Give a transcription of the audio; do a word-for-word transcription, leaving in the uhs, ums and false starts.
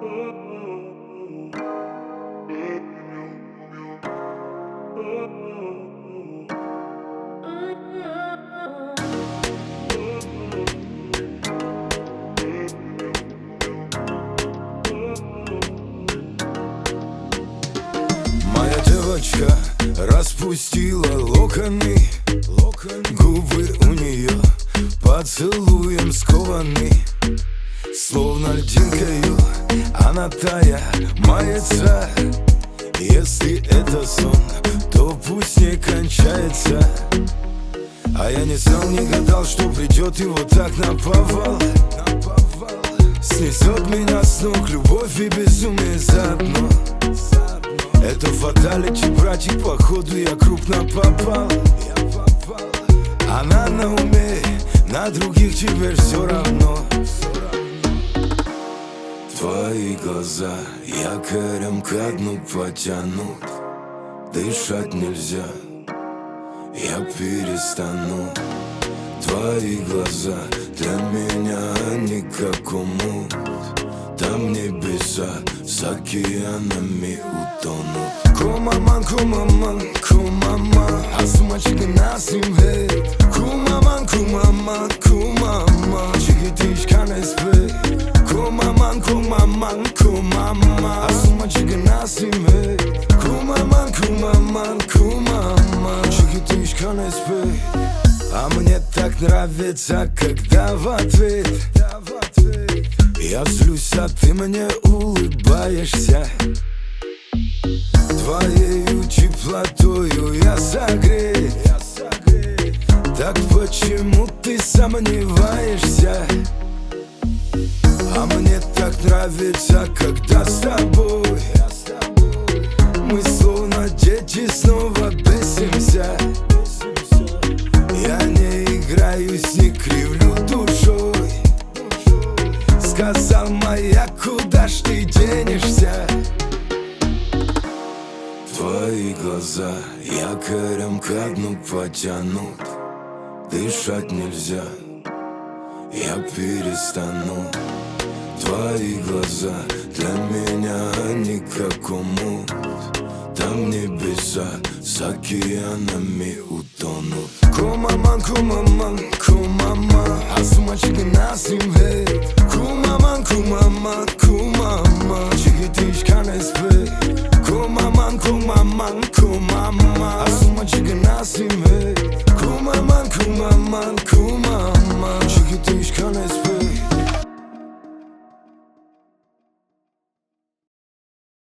Моя девочка распустила локоны, губы у нее поцелуем скованы. Словно льдинкою она тая мается. Если это сон, то пусть не кончается. А я не знал, не гадал, что придет и вот так наповал. Снесет меня с ног любовь и безумие заодно. Это фаталити, братик, походу я крупно попал. Она на уме, на других теперь все равно. Твои глаза якорем ко дну потянут. Дышать нельзя, я перестану. Твои глаза для меня они как омут. Там небеса с океанами утонут. Кумаман, кумаман, кумаман, а сумочка на симвей. Кумаман, кумаман, кумаман, чигитиш канеспей. Кумаман, кумаман, кумаман, а сумочка на симвей. Кумаман, кумаман, кумаман, чигитиш канеспей. А мне так нравится, когда в ответ я злюсь, а ты мне улыбаешься. Твоею теплотою я согрет. Так почему ты сомневаешься? А мне так нравится, когда с тобой мы словно дети снова бесимся. Я не играюсь, не кривлю душой. Сказал моя, куда ж ты денешься? Твои глаза якорем ко дну потянут. Дышать нельзя, я перестану. Твои глаза для меня они как омут. Там небеса с океанами утонут. Кумаман, кумаман, кумаман, а сумочка на симвей. Кумаман, кумаман,